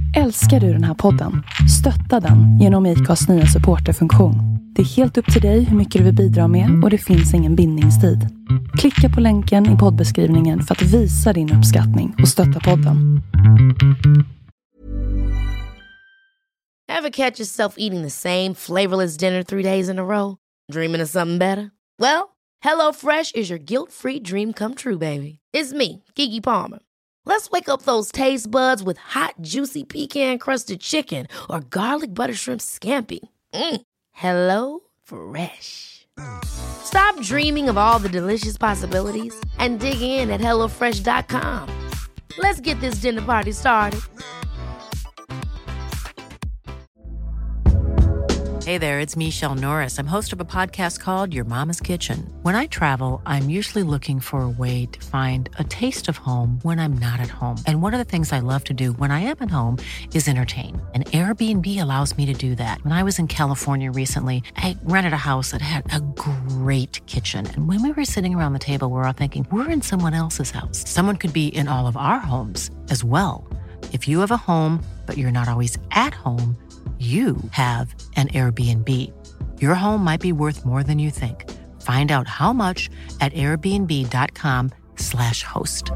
Älskar du den här podden? Stötta den genom IKAs nya supporterfunktion. Det är helt upp till dig hur mycket du vill bidra med och det finns ingen bindningstid. Klicka på länken i poddbeskrivningen för att visa din uppskattning och stötta podden. Ever catch yourself eating the same flavorless dinner 3 days in a row? Dreaming of something better? Well, HelloFresh is your guilt-free dream come true, baby. It's me, Keke Palmer. Let's wake up those taste buds with hot, juicy pecan-crusted chicken or garlic butter shrimp scampi. Hello Fresh. Stop dreaming of all the delicious possibilities and dig in at HelloFresh.com. Let's get this dinner party started. Hey there, it's Michelle Norris. I'm host of a podcast called Your Mama's Kitchen. When I travel, I'm usually looking for a way to find a taste of home when I'm not at home. And one of the things I love to do when I am at home is entertain. And Airbnb allows me to do that. When I was in California recently, I rented a house that had a great kitchen. And when we were sitting around the table, we're all thinking, we're in someone else's house. Someone could be in all of our homes as well. If you have a home, but you're not always at home, you have an Airbnb. Your home might be worth more than you think. Find out how much at airbnb.com/host.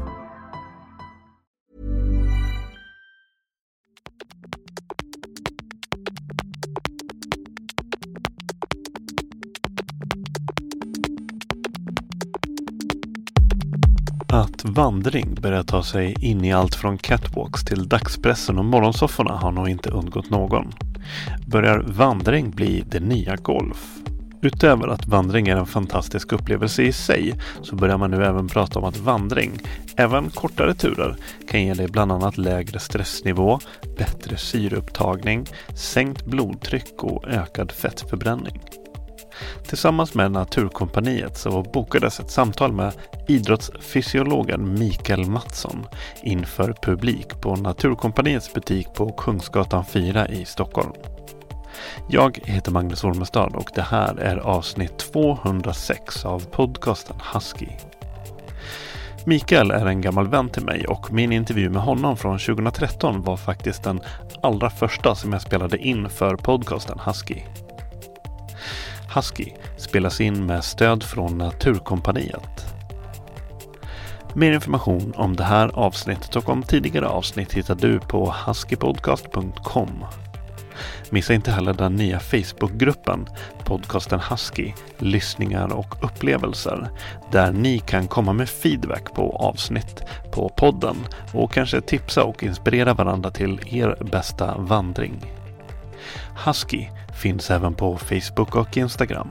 Att vandring börjar ta sig in i allt från catwalks till dagspressen och morgonsofforna har nog inte undgått någon. Börjar vandring bli det nya golf? Utöver att vandring är en fantastisk upplevelse i sig så börjar man nu även prata om att vandring, även kortare turer, kan ge dig bland annat lägre stressnivå, bättre syreupptagning, sänkt blodtryck och ökad fettförbränning. Tillsammans med Naturkompaniet så bokades ett samtal med idrottsfysiologen Mikael Mattsson inför publik på Naturkompaniets butik på Kungsgatan 4 i Stockholm. Jag heter Magnus Ormestad och det här är avsnitt 206 av podcasten Husky. Mikael är en gammal vän till mig och min intervju med honom från 2013 var faktiskt den allra första som jag spelade in för podcasten Husky. Husky spelas in med stöd från Naturkompaniet. Mer information om det här avsnittet och om tidigare avsnitt hittar du på huskypodcast.com. Missa inte heller den nya Facebookgruppen podcasten Husky, lyssningar och upplevelser där ni kan komma med feedback på avsnitt på podden och kanske tipsa och inspirera varandra till er bästa vandring. Husky finns även på Facebook och Instagram.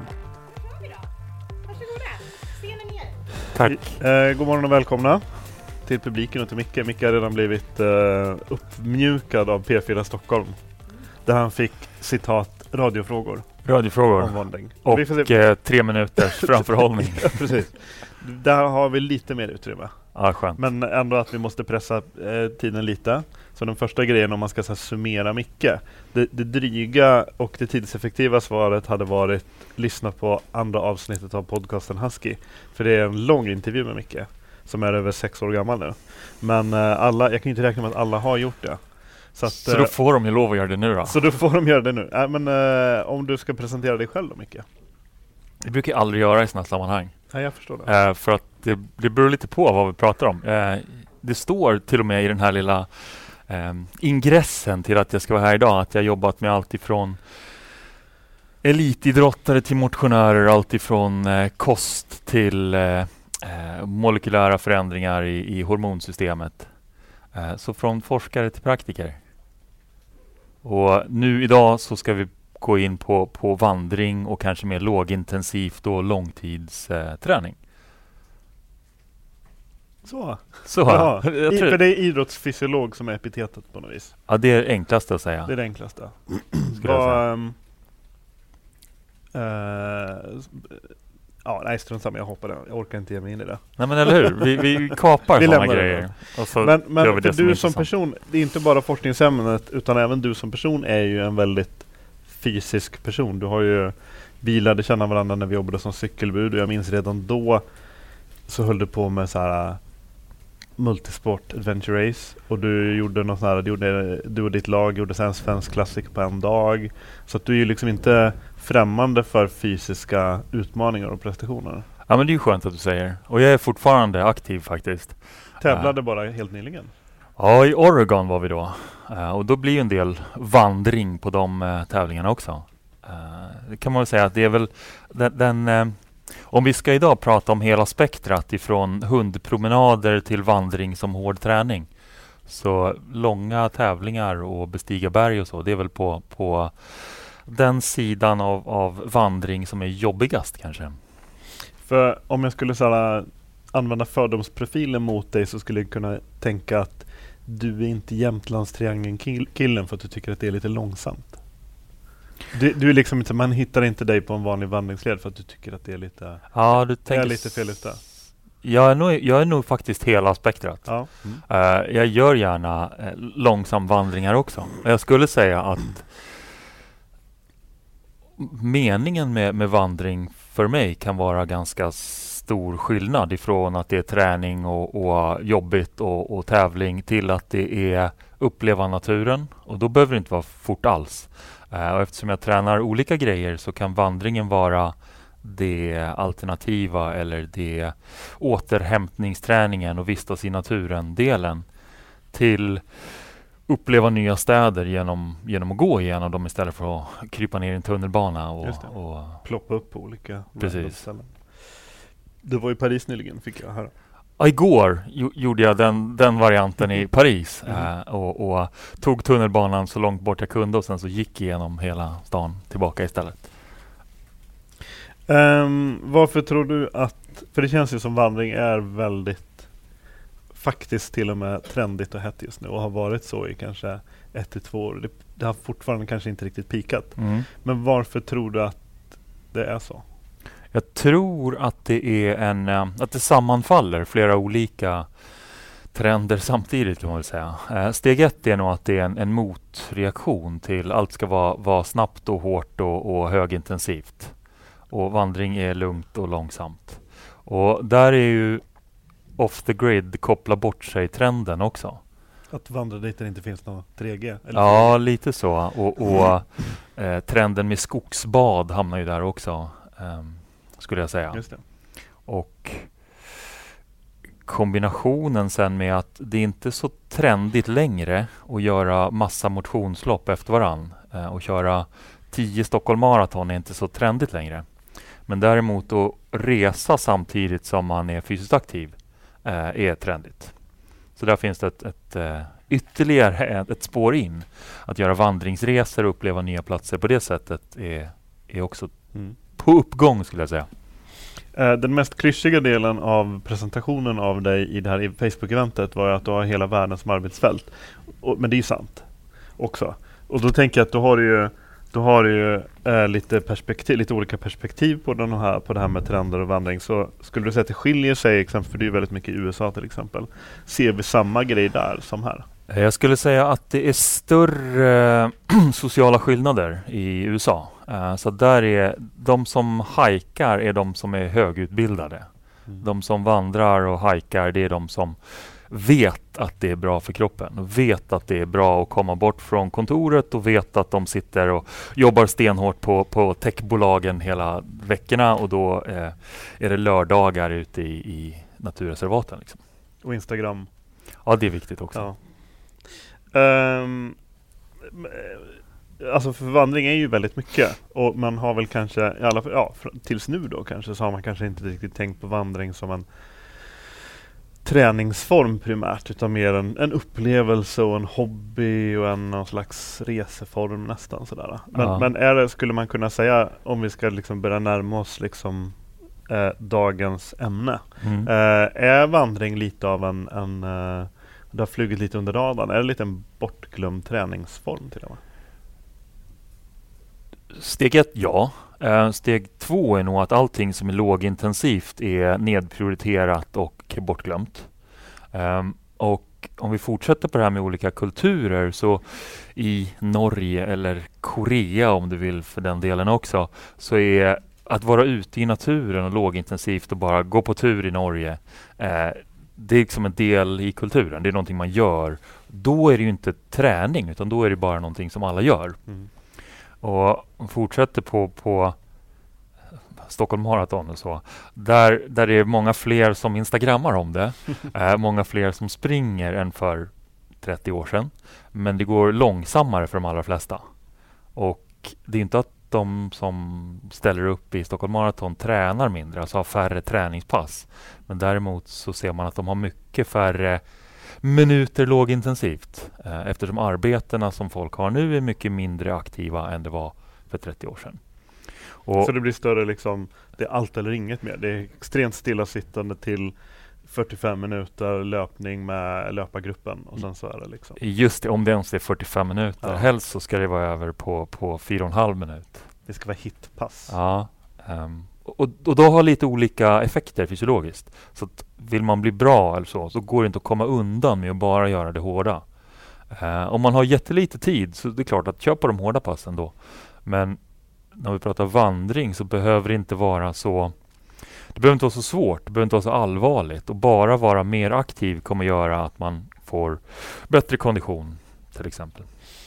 Tack. God morgon och välkomna till publiken och till Micke. Micke har redan blivit uppmjukad av P4 Stockholm. Där han fick citat radiofrågor. Om vandring. Och 3 minuters framförhållning. Ja, precis. Där har vi lite mer utrymme. Ja, skönt. Men ändå att vi måste pressa tiden lite. Så den första grejen om man ska summera Micke. Det dryga och det tidseffektiva svaret hade varit lyssna på andra avsnittet av podcasten Husky. För det är en lång intervju med Micke som är över 6 år gammal nu. Men jag kan inte räkna med att alla har gjort det. Så då får de ju lov att göra det nu då? Så då får de göra det nu. Men om du ska presentera dig själv då, Micke? Det brukar jag aldrig göra i sådana sammanhang. Ja, jag förstår det. För att det beror lite på vad vi pratar om. Det står till och med i den här lilla ingressen till att jag ska vara här idag att jag jobbat med allt ifrån elitidrottare till motionärer, allt ifrån kost till molekylära förändringar i hormonsystemet. Så från forskare till praktiker. Och nu idag så ska vi gå in på vandring och kanske mer lågintensivt och långtidsträning. Så. Ja, för det är idrottsfysiolog som är epitetet på något vis. Ja, det är det enklaste att säga. Det är det enklaste. Nej, strunt samma, jag hoppar det. Jag orkar inte ge mig in i det. Nej, men eller hur? Vi kapar sådana grejer. Och så men för du som person, det är inte bara forskningsämnet utan även du som person är ju en väldigt fysisk person. Du har ju bilade känna varandra när vi jobbade som cykelbud och jag minns redan då så höll du på med så här multisport adventure race och du gjorde något sånt här, du och ditt lag gjorde sen svensk klassiker på en dag. Så att du är ju liksom inte främmande för fysiska utmaningar och prestationer. Ja, men det är ju skönt att du säger. Och jag är fortfarande aktiv faktiskt. Tävlade bara helt nyligen. Ja, i Oregon var vi då. Och då blir ju en del vandring på de tävlingarna också. Det kan man väl säga att det är väl om vi ska idag prata om hela spektrat ifrån hundpromenader till vandring som hård träning. Så långa tävlingar och bestiga berg och så, det är väl på den sidan av vandring som är jobbigast kanske. För om jag skulle använda fördomsprofilen mot dig så skulle jag kunna tänka att du är inte Jämtlandstriangeln-killen för att du tycker att det är lite långsamt. Du är liksom inte, man hittar inte dig på en vanlig vandringsled för att du tycker att det är lite, lite fel ute. Jag är nog faktiskt hela spektrat. Ja. Jag gör gärna långsam vandringar också. Jag skulle säga att meningen med vandring för mig kan vara ganska stor skillnad ifrån att det är träning och jobbigt och tävling till att det är uppleva naturen. Och då behöver det inte vara fort alls. Och eftersom jag tränar olika grejer så kan vandringen vara det alternativa eller det återhämtningsträningen och vistas i naturen-delen till uppleva nya städer genom att gå igenom dem istället för att krypa ner i en tunnelbana och ploppa upp på olika ställen. Du var i Paris nyligen, fick jag höra. Igår gjorde jag den varianten i Paris och tog tunnelbanan så långt bort jag kunde och sen så gick igenom hela stan tillbaka istället. Varför tror du att, för det känns ju som vandring är väldigt faktiskt till och med trendigt och hett just nu och har varit så i kanske 1-2 år. Det har fortfarande kanske inte riktigt pikat. Men varför tror du att det är så? Jag tror att det är att det sammanfaller flera olika trender samtidigt kan man väl säga. Steg 1 är nog att det är en motreaktion till allt ska vara snabbt och hårt och högintensivt. Och vandring är lugnt och långsamt. Och där är ju off the grid koppla bort sig trenden också. Att vandra dit där det inte finns någon 3G? Eller ja, lite så. Och trenden med skogsbad hamnar ju där också. Skulle jag säga. Just det. Och kombinationen sen med att det inte är så trendigt längre att göra massa motionslopp efter varann och köra 10 Stockholm Marathon är inte så trendigt längre. Men däremot att resa samtidigt som man är fysiskt aktiv är trendigt. Så där finns det ytterligare ett spår in. Att göra vandringsresor och uppleva nya platser på det sättet är också på uppgång skulle jag säga. Den mest klyschiga delen av presentationen av dig i det här Facebook-eventet var att du har hela världen som arbetsfält. Men det är ju sant också. Och då tänker jag att du har ju lite olika perspektiv på det här med trender och vandring. Så skulle du säga att det skiljer sig, exempel, för det är väldigt mycket i USA till exempel. Ser vi samma grej där som här? Jag skulle säga att det är större sociala skillnader i USA. Så där är de som hajkar är de som är högutbildade. De som vandrar och hajkar, det är de som vet att det är bra för kroppen. Och vet att det är bra att komma bort från kontoret och vet att de sitter och jobbar stenhårt på techbolagen hela veckorna och då är det lördagar ute i naturreservaten. Liksom. Och Instagram. Ja, det är viktigt också. Ja. Alltså för vandring är ju väldigt mycket och man har väl kanske i alla fall, tills nu då kanske så har man kanske inte riktigt tänkt på vandring som en träningsform primärt utan mer en upplevelse och en hobby och någon slags reseform nästan sådär. Men skulle man kunna säga om vi ska liksom börja närma oss liksom dagens ämne är vandring lite av en det har flugit lite under radarn. Är det lite en bortglömd träningsform till och med? Steg 1, ja. Steg 2 är nog att allting som är lågintensivt är nedprioriterat och bortglömt. Och om vi fortsätter på det här med olika kulturer så i Norge eller Korea om du vill för den delen också så är att vara ute i naturen och lågintensivt och bara gå på tur i Norge det är liksom en del i kulturen. Det är någonting man gör. Då är det ju inte träning, utan då är det bara någonting som alla gör. Och fortsätter på Stockholm Marathon och så. Där det är många fler som instagrammar om det. Många fler som springer än för 30 år sedan. Men det går långsammare för de allra flesta. Och det är inte att de som ställer upp i Stockholm Marathon tränar mindre, alltså har färre träningspass. Men däremot så ser man att de har mycket färre minuter lågintensivt. Eftersom arbetena som folk har nu är mycket mindre aktiva än det var för 30 år sedan. Så det blir större liksom, det är allt eller inget mer. Det är extremt stillasittande till 45 minuter löpning med löpargruppen och sen så är det liksom. Just det, om det ens är 45 minuter. Ja. Helst så ska det vara över på 4,5 minut. Det ska vara hitpass. Ja. Och då har lite olika effekter fysiologiskt. Så att vill man bli bra eller så går det inte att komma undan med att bara göra det hårda. Om man har jättelite tid så det är klart att köpa de hårda passen då. Men när vi pratar vandring så behöver det inte vara så. Det behöver inte vara så svårt, det behöver inte vara så allvarligt. Och bara vara mer aktiv kommer göra att man får bättre kondition till exempel.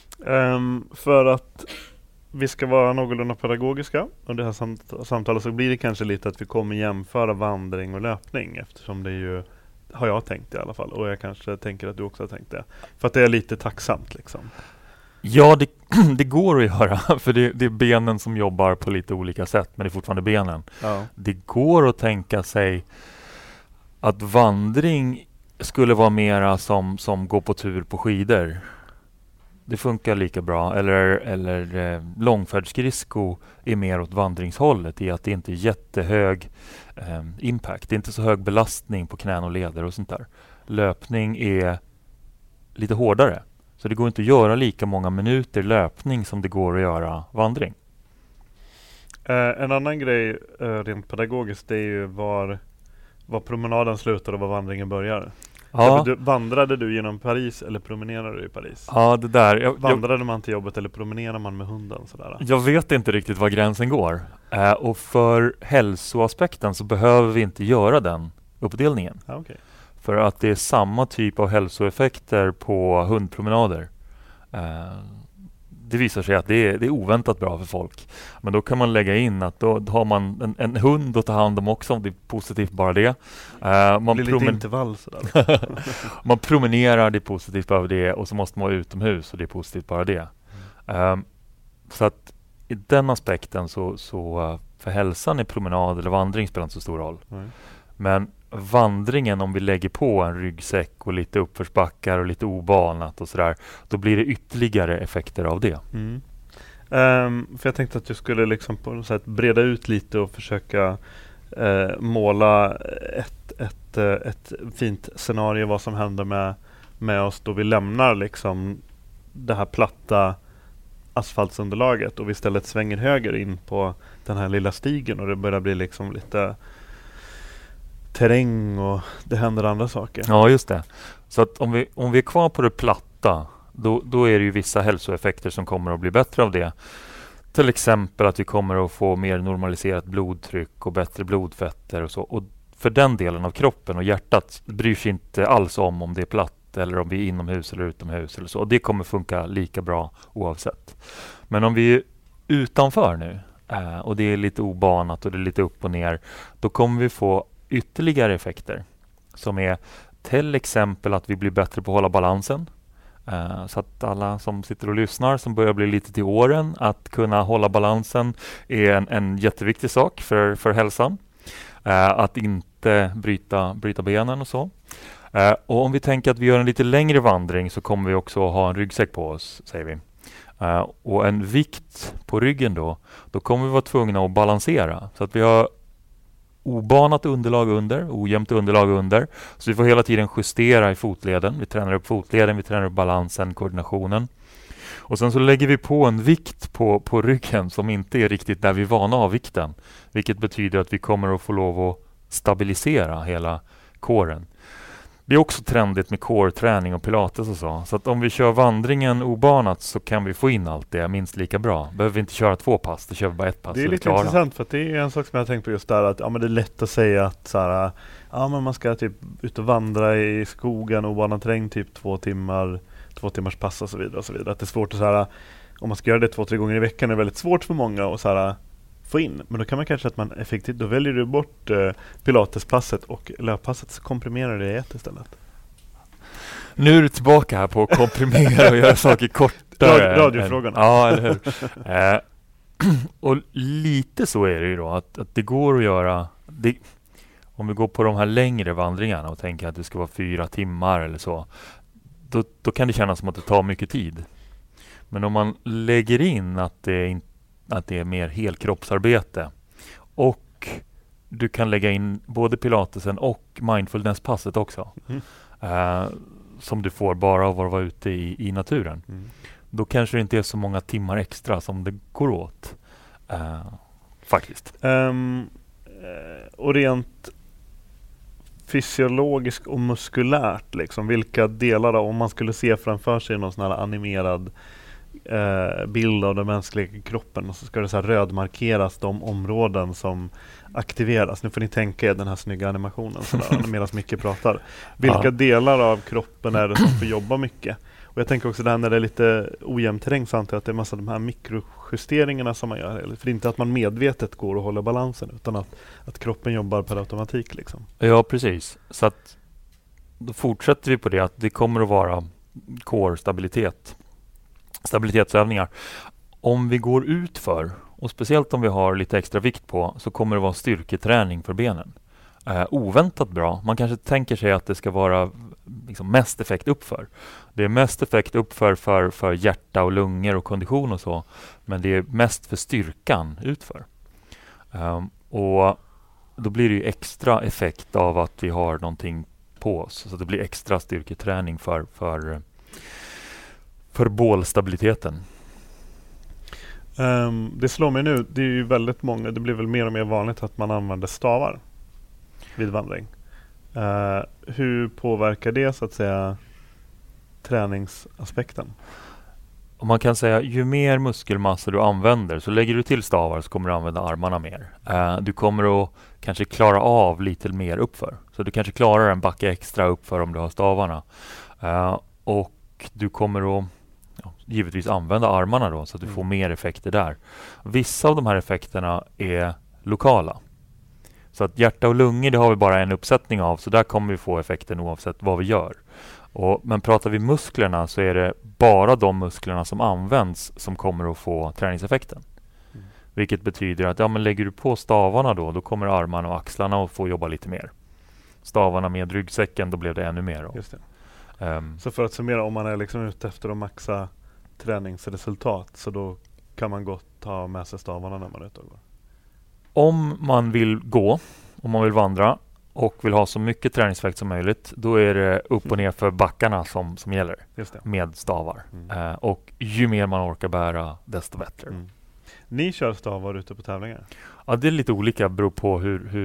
För att vi ska vara någorlunda pedagogiska under det här samtalet så blir det kanske lite att vi kommer jämföra vandring och löpning eftersom det är ju, har jag tänkt i alla fall, och jag kanske tänker att du också har tänkt det. För att det är lite tacksamt liksom. Ja, det går att göra för det är benen som jobbar på lite olika sätt, men det är fortfarande benen. Ja. Det går att tänka sig att vandring skulle vara mera som gå på tur på skidor. Det funkar lika bra. Eller långfärdsskridsko är mer åt vandringshållet i att det inte är jättehög impact. Det är inte så hög belastning på knän och leder och sånt där. Löpning är lite hårdare. Så det går inte att göra lika många minuter löpning som det går att göra vandring. En annan grej rent pedagogiskt det är ju var promenaden slutar och var vandringen börjar. Ja. Vandrade du genom Paris eller promenerade du i Paris? Ja, det där. Vandrade man till jobbet eller promenerar man med hunden? Sådär? Jag vet inte riktigt var gränsen går. Och för hälsoaspekten så behöver vi inte göra den uppdelningen. Ja, okay. För att det är samma typ av hälsoeffekter på hundpromenader. Det visar sig att det är oväntat bra för folk. Men då kan man lägga in att då har man en hund att ta hand om också. Det är positivt bara det. Man blir lite intervall sådär. Man promenerar, det är positivt bara det. Och så måste man vara utomhus och det är positivt bara det. Så att i den aspekten så för hälsan är promenad eller vandring spelar inte så stor roll. Men vandringen, om vi lägger på en ryggsäck och lite uppförsbackar och lite obanat och sådär, då blir det ytterligare effekter av det. För jag tänkte att du skulle liksom på något sätt breda ut lite och försöka måla ett fint scenario vad som händer med oss då vi lämnar liksom det här platta asfaltsunderlaget och vi istället svänger höger in på den här lilla stigen och det börjar bli liksom lite terräng och det händer andra saker. Ja, just det. Så att om vi är kvar på det platta, då är det ju vissa hälsoeffekter som kommer att bli bättre av det. Till exempel att vi kommer att få mer normaliserat blodtryck och bättre blodfetter och så. Och för den delen av kroppen och hjärtat bryr sig inte alls om det är platt eller om vi är inomhus eller utomhus eller så. Och det kommer funka lika bra oavsett. Men om vi är utanför nu och det är lite obanat och det är lite upp och ner, då kommer vi få ytterligare effekter som är till exempel att vi blir bättre på att hålla balansen. Så att alla som sitter och lyssnar som börjar bli lite till åren, att kunna hålla balansen är en jätteviktig sak för hälsan. Att inte bryta benen och så. Och om vi tänker att vi gör en lite längre vandring så kommer vi också ha en ryggsäck på oss, säger vi. Och en vikt på ryggen då kommer vi vara tvungna att balansera. Så att vi har obanat underlag under, ojämnt underlag under. Så vi får hela tiden justera i fotleden. Vi tränar upp fotleden, vi tränar upp balansen, koordinationen. Och sen så lägger vi på en vikt på ryggen som inte är riktigt där vi är vana av vikten. Vilket betyder att vi kommer att få lov att stabilisera hela kåren. Det är också trendigt med core-träning och pilates och så. Så att om vi kör vandringen obanat så kan vi få in allt det minst lika bra. Behöver vi inte köra 2 pass, då kör vi bara 1 pass. Det är lite intressant för att det är en sak som jag har tänkt på just där. Att men det är lätt att säga att så här, men man ska typ ut och vandra i skogen och obanad terräng typ 2 timmars pass och så vidare. Och så vidare. Att det är svårt att så här, om man ska göra det 2-3 gånger i veckan är det väldigt svårt för många att så här, få in. Men då kan man kanske att man effektivt, då väljer du bort pilatespasset och löppasset, så komprimerar det i ett istället. Nu är du tillbaka här på att komprimera och göra saker kortare. Radiofrågorna. Ja, eller hur? Och lite så är det ju då att det går att göra det, om vi går på de här längre vandringarna och tänker att det ska vara 4 timmar eller så, då kan det kännas som att det tar mycket tid. Men om man lägger in att det är mer helkroppsarbete och du kan lägga in både pilatesen och mindfulnesspasset också, som du får bara av att vara ute i naturen. Då kanske det inte är så många timmar extra som det går åt. Faktiskt. Och rent fysiologiskt och muskulärt, liksom, vilka delar då, om man skulle se framför sig någon sån här animerad bild av den mänskliga kroppen, och så ska det så här rödmarkeras de områden som aktiveras. Nu får ni tänka er den här snygga animationen medan Micke pratar. Vilka delar av kroppen är det som får jobba mycket? Och jag tänker också där när det är lite ojämn terräng, så antar jag att det är massa av de här mikrojusteringarna som man gör. För det är inte att man medvetet går och håller balansen, utan att kroppen jobbar per automatik. Liksom. Ja, precis. Så att då fortsätter vi på det, att det kommer att vara stabilitetsövningar. Om vi går ut för, och speciellt om vi har lite extra vikt på, så kommer det vara styrketräning för benen. Oväntat bra. Man kanske tänker sig att det ska vara liksom mest effekt uppför. Det är mest effekt uppför för hjärta och lungor och kondition och så. Men det är mest för styrkan utför. Och då blir det ju extra effekt av att vi har någonting på oss. Så det blir extra styrketräning för bålstabiliteten. Det slår mig nu, det är ju väldigt många, det blir väl mer och mer vanligt att man använder stavar vid vandring. Hur påverkar det så att säga träningsaspekten? Och man kan säga, ju mer muskelmassa du använder, så lägger du till stavar så kommer du använda armarna mer. Du kommer att kanske klara av lite mer uppför. Så du kanske klarar en backe extra uppför om du har stavarna. Och du kommer att givetvis använda armarna då, så att du får mer effekter där. Vissa av de här effekterna är lokala. Så att hjärta och lungor, det har vi bara en uppsättning av, så där kommer vi få effekten oavsett vad vi gör. Men pratar vi musklerna, så är det bara de musklerna som används som kommer att få träningseffekten. Vilket betyder att men lägger du på stavarna då kommer armarna och axlarna att få jobba lite mer. Stavarna med ryggsäcken, då blev det ännu mer. Just det. Så för att summera, om man är liksom ute efter att maxa träningsresultat, så då kan man gott ta med sig stavarna när man är ute och går. Om man vill gå, om man vill vandra och vill ha så mycket träningseffekt som möjligt, då är det upp och ner för backarna som gäller. Just det. Med stavar. Och ju mer man orkar bära, desto bättre. Ni kör stavar ute på tävlingar? Ja, det är lite olika, beror på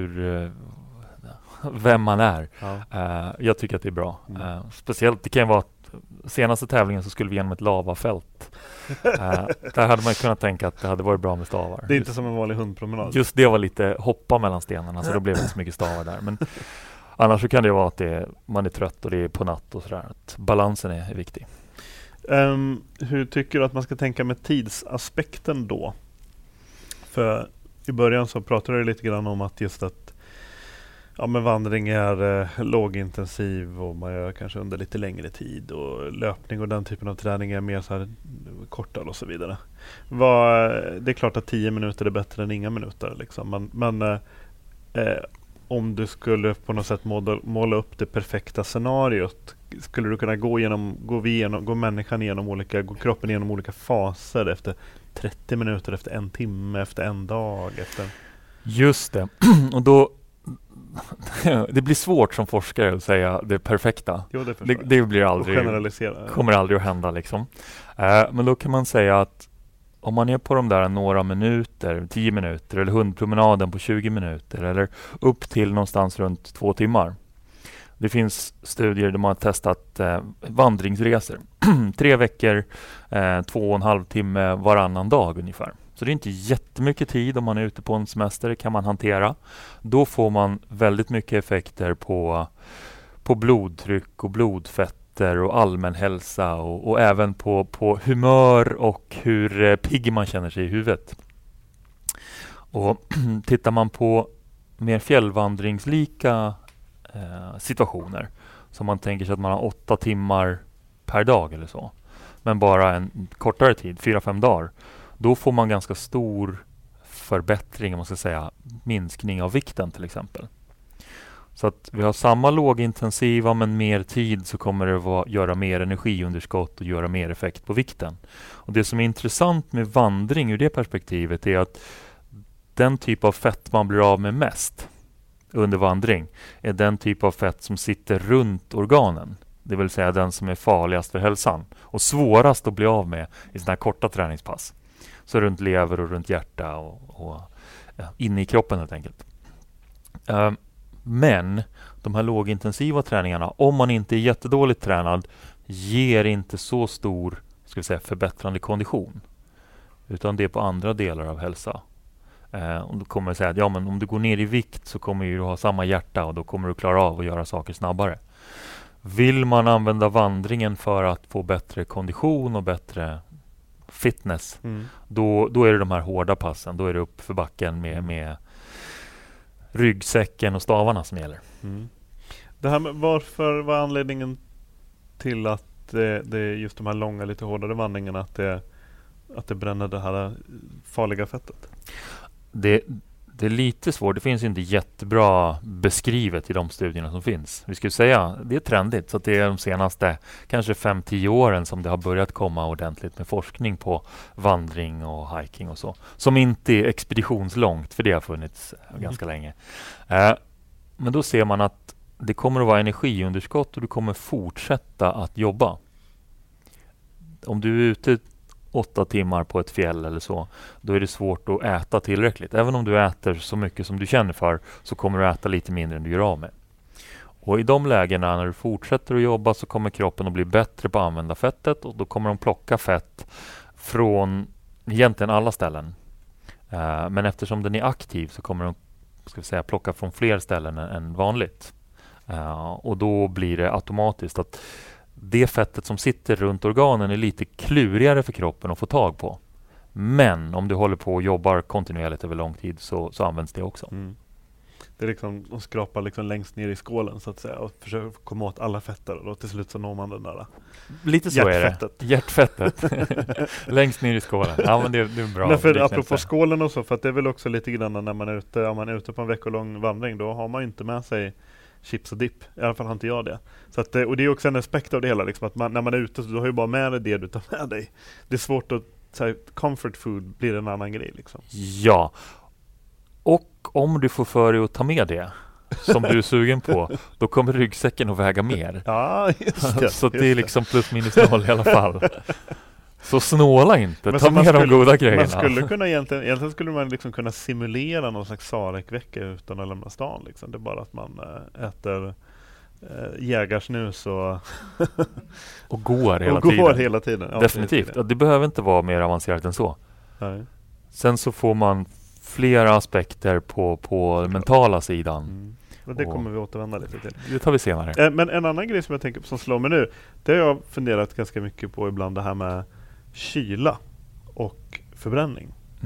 vem man är. Jag tycker att det är bra. Speciellt, det kan vara att senaste tävlingen så skulle vi genom ett lavafält. Där hade man kunnat tänka att det hade varit bra med stavar. Det är inte som en vanlig hundpromenad. Just det var lite hoppa mellan stenarna, så då blev det inte så mycket stavar där. Men annars så kan det vara att man är trött och det är på natt och sådär. Att balansen är viktig. Hur tycker du att man ska tänka med tidsaspekten då? För i början så pratade du lite grann om att just att men vandring är lågintensiv och man gör kanske under lite längre tid, och löpning och den typen av träning är mer så här kortare och så vidare. Det är klart att 10 minuter är bättre än inga minuter liksom. Men om du skulle på något sätt måla upp det perfekta scenariot, skulle du kunna gå människan gå kroppen igenom olika faser efter 30 minuter, efter 1 timme, efter 1 dag, efter... Just det. Och då det blir svårt som forskare att säga det perfekta. Jo, det blir aldrig, kommer aldrig att hända liksom. Men då kan man säga att om man är på de där några minuter, 10 minuter, eller hundpromenaden på 20 minuter, eller upp till någonstans runt 2 timmar, Det finns studier där man har testat vandringsresor. 3 veckor, 2,5 timme varannan dag ungefär. Så det är inte jättemycket tid om man är ute på en semester, det kan man hantera. Då får man väldigt mycket effekter på blodtryck och blodfetter och allmän hälsa och även på humör och hur pigg man känner sig i huvudet. Och tittar man på mer fjällvandringslika situationer, som man tänker sig att man har 8 timmar per dag eller så, men bara en kortare tid, 4-5 dagar, då får man ganska stor förbättring, om man ska säga, minskning av vikten till exempel. Så att vi har samma lågintensiva men mer tid, så kommer det göra mer energiunderskott och göra mer effekt på vikten. Och det som är intressant med vandring ur det perspektivet är att den typ av fett man blir av med mest under vandring är den typ av fett som sitter runt organen. Det vill säga den som är farligast för hälsan och svårast att bli av med i sådana här korta träningspass. Så runt lever och runt hjärta och inne i kroppen helt enkelt. Men de här lågintensiva träningarna, om man inte är jättedåligt tränad, ger inte så stor, ska vi säga, förbättrande kondition. Utan det är på andra delar av hälsa. Och då kommer jag säga att ja, men om du går ner i vikt så kommer du ha samma hjärta och då kommer du klara av att göra saker snabbare. Vill man använda vandringen för att få bättre kondition och bättre fitness, då är det de här hårda passen. Då är det upp för backen med ryggsäcken och stavarna som gäller. Det här med varför var anledningen till att det är just de här långa, lite hårdare vandringarna, att det bränner det här farliga fettet? Det är lite svårt. Det finns inte jättebra beskrivet i de studierna som finns. Vi skulle säga det är trendigt, så att det är de senaste kanske 5-10 åren som det har börjat komma ordentligt med forskning på vandring och hiking och så. Som inte är expeditionslångt, för det har funnits ganska länge. Men då ser man att det kommer att vara energiunderskott och du kommer fortsätta att jobba. Om du är ute 8 timmar på ett fjäll eller så, då är det svårt att äta tillräckligt. Även om du äter så mycket som du känner för, så kommer du äta lite mindre än du gör av med. Och i de lägena, när du fortsätter att jobba, så kommer kroppen att bli bättre på att använda fettet, och då kommer de plocka fett från egentligen alla ställen. Men eftersom den är aktiv så kommer de, ska vi säga, plocka från fler ställen än vanligt. Och då blir det automatiskt att det fettet som sitter runt organen är lite klurigare för kroppen att få tag på. Men om du håller på och jobbar kontinuerligt över lång tid så används det också. Det är liksom att skrapa liksom längst ner i skålen, så att säga, och försöka komma åt alla fetter, och då till slut så når man den där lite så hjärtfettet. Är det. Hjärtfettet. Längst ner i skålen. Ja, men det är bra. För apropå skålen och så, för att det är väl också lite grann när man är ute, om man är ute på en veckolång vandring, då har man inte med sig chips och dipp. I alla fall har inte jag det. Så att, och det är också en aspekt av det hela, liksom, att när man är ute, så du har ju bara med dig det du tar med dig. Det är svårt att säga, comfort food blir en annan grej liksom. Ja. Och om du får för dig att ta med det som du är sugen på, då kommer ryggsäcken att väga mer. Ja, just det. Så det är liksom plus minus noll i alla fall. Så snåla inte, men ta med de goda grejerna. Man skulle kunna egentligen skulle man liksom kunna simulera någon slags Sarek-vecka utan att lämna stan. Liksom. Det är bara att man äter jägarsnus och går hela tiden. Ja, definitivt. Det behöver inte vara mer avancerat än så. Nej. Sen så får man flera aspekter på den mentala sidan. Och det kommer vi återvända lite till. Det tar vi senare. Men en annan grej som jag tänker på, som slår mig nu, det har jag funderat ganska mycket på ibland, det här med kyla och förbränning.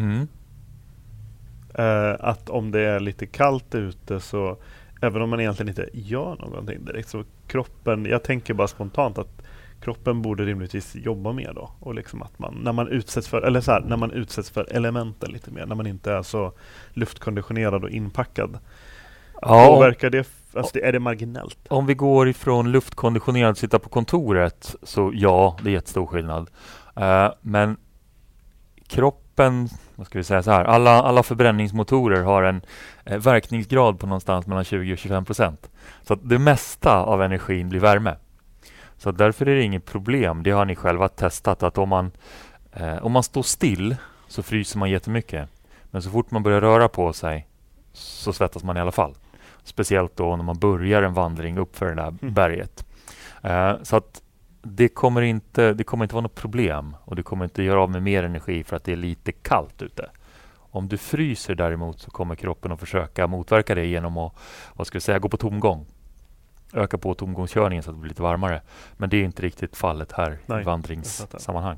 Att om det är lite kallt ute, så även om man egentligen inte gör någonting direkt, så kroppen, jag tänker bara spontant att kroppen borde rimligtvis jobba mer då, och liksom att man när man utsätts för elementen lite mer, när man inte är så luftkonditionerad och inpackad. Påverkar det, alltså är det marginellt? Om vi går ifrån luftkonditionerad sitta på kontoret, så ja, det är jättestor skillnad. Men kroppen, vad ska vi säga så här, alla förbränningsmotorer har en verkningsgrad på någonstans mellan 20 och 25%. Så att det mesta av energin blir värme. Så därför är det inget problem. Det har ni själva testat, att om man står still så fryser man jättemycket. Men så fort man börjar röra på sig så svettas man i alla fall. Speciellt då när man börjar en vandring upp för det där berget. Så att det kommer inte vara något problem och du kommer inte göra av med mer energi för att det är lite kallt ute. Om du fryser däremot så kommer kroppen att försöka motverka det genom att gå på tomgång. Öka på tomgångskörningen så att det blir lite varmare. Men det är inte riktigt fallet här i vandringssammanhang.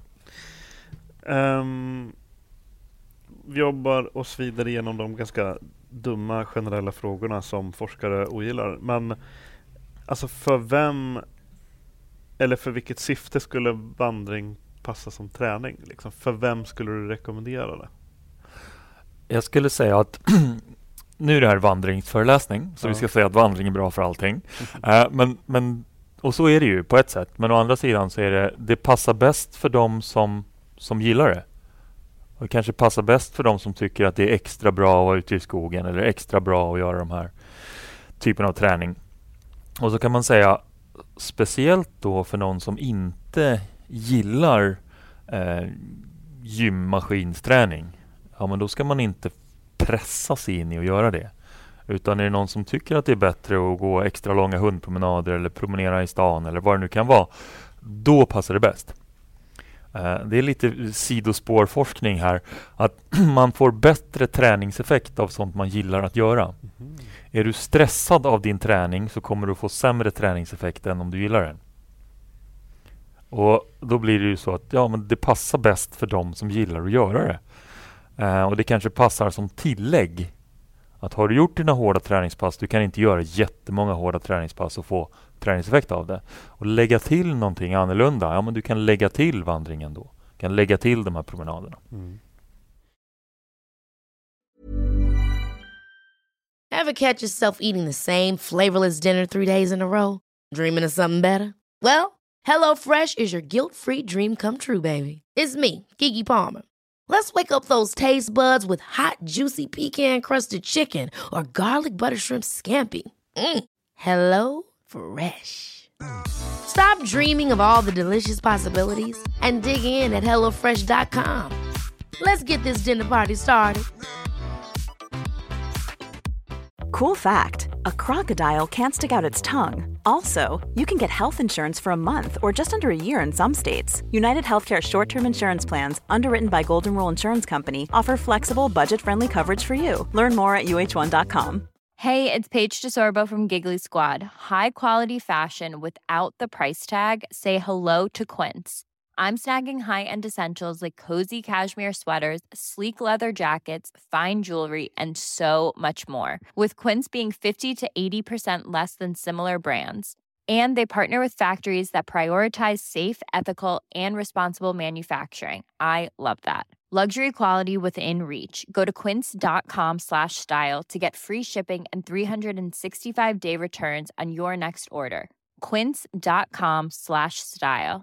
Vi jobbar oss vidare genom de ganska dumma generella frågorna som forskare ogillar. Men alltså för vem eller för vilket syfte skulle vandring passa som träning? Liksom, för vem skulle du rekommendera det? Jag skulle säga att nu är det här vandringsföreläsning, så vi ska säga att vandring är bra för allting. Och så är det ju på ett sätt. Men å andra sidan så är det passar bäst för dem som gillar det. Och det kanske passar bäst för dem som tycker att det är extra bra att vara ute i skogen eller extra bra att göra de här typen av träning. Och så kan man säga speciellt då för någon som inte gillar gymmaskinsträning. Ja, men då ska man inte pressa sig in i att göra det. Utan är det någon som tycker att det är bättre att gå extra långa hundpromenader eller promenera i stan eller vad det nu kan vara, då passar det bäst. Det är lite sidospårforskning här, att man får bättre träningseffekt av sånt man gillar att göra. Är du stressad av din träning så kommer du få sämre träningseffekt än om du gillar den. Och då blir det ju så att men det passar bäst för dem som gillar att göra det. Och det kanske passar som tillägg. Att har du gjort dina hårda träningspass, du kan inte göra jättemånga hårda träningspass och få träningseffekt av det. Och lägga till någonting annorlunda, men du kan lägga till vandringen då. Du kan lägga till de här promenaderna. Ever catch yourself eating the same flavorless dinner 3 days in a row? Dreaming of something better? Well, HelloFresh is your guilt-free dream come true, baby. It's me, Keke Palmer. Let's wake up those taste buds with hot, juicy pecan-crusted chicken or garlic butter shrimp scampi. Hello Fresh. Stop dreaming of all the delicious possibilities and dig in at HelloFresh.com. Let's get this dinner party started. Cool fact, a crocodile can't stick out its tongue. Also, you can get health insurance for a month or just under a year in some states. United Healthcare short-term insurance plans, underwritten by Golden Rule Insurance Company, offer flexible, budget-friendly coverage for you. Learn more at uh1.com. Hey, it's Paige DeSorbo from Giggly Squad. High quality fashion without the price tag. Say hello to Quince. I'm snagging high-end essentials like cozy cashmere sweaters, sleek leather jackets, fine jewelry, and so much more. With Quince being 50 to 80% less than similar brands. And they partner with factories that prioritize safe, ethical, and responsible manufacturing. I love that. Luxury quality within reach. Go to quince.com/style to get free shipping and 365-day returns on your next order. Quince.com/style.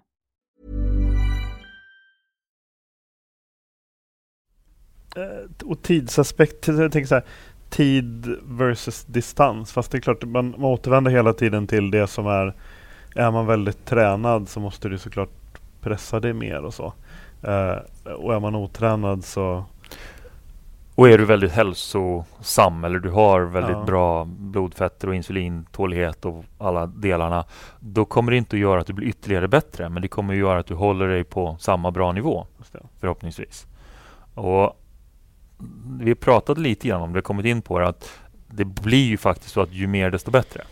Och tidsaspekt, jag tänker så här, tid versus distans. Fast det är klart, man återvänder hela tiden till det som är man väldigt tränad så måste du såklart pressa det mer och så. Och är man otränad så... Och är du väldigt hälsosam eller du har väldigt bra blodfetter och insulintålighet och alla delarna, då kommer det inte att göra att du blir ytterligare bättre, men det kommer att göra att du håller dig på samma bra nivå, förhoppningsvis. Och vi pratade lite grann om det, kommit in på det, att det blir ju faktiskt så att ju mer desto bättre.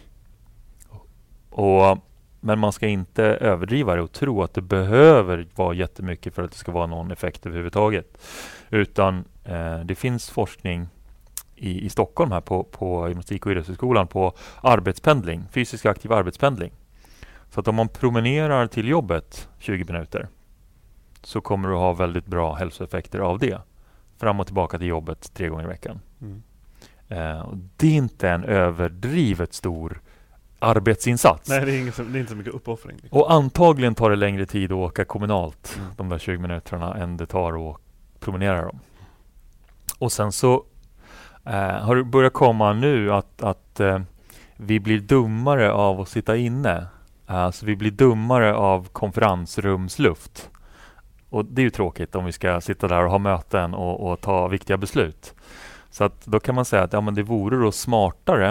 Men man ska inte överdriva det och tro att det behöver vara jättemycket för att det ska vara någon effekt överhuvudtaget. Utan det finns forskning i Stockholm här på Gymnastik- och idrottshögskolan på arbetspendling, fysisk aktiv arbetspendling. Så att om man promenerar till jobbet 20 minuter så kommer du ha väldigt bra hälsoeffekter av det. Fram och tillbaka till jobbet 3 gånger i veckan. Det är inte en överdrivet stor arbetsinsats. Nej, det är inte så mycket uppoffring. Och antagligen tar det längre tid att åka kommunalt de där 20 minuterna än det tar att promenera dem. Och sen så har det börjat komma nu att vi blir dummare av att sitta inne. Så vi blir dummare av konferensrumsluft. Och det är ju tråkigt om vi ska sitta där och ha möten och ta viktiga beslut. Så att då kan man säga att men det vore då smartare